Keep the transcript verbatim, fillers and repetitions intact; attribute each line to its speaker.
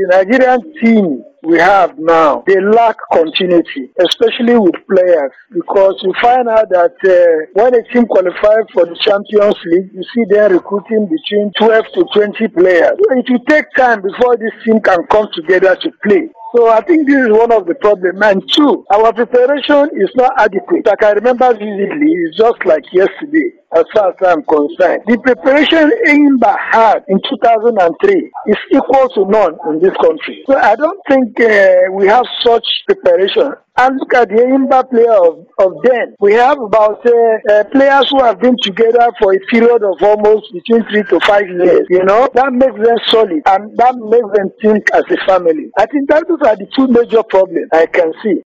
Speaker 1: the Nigerian team we have now, they lack continuity, especially with players, because you find out that uh, when a team qualifies for the Champions League, you see them recruiting between twelve to twenty players. It will take time before this team can come together to play. So I think this is one of the problems. And two, our preparation is not adequate. Like I remember vividly, it's just like yesterday, as far as I'm concerned. The preparation Enyimba had in two thousand three is equal to none in this country. So I don't think uh, we have such preparation. And look at the Enyimba player of, of then. We have about uh, uh, players who have been together for a period of almost between three to five years. You know, that makes them solid and that makes them think as a family. I think that those are the two major problems I can see.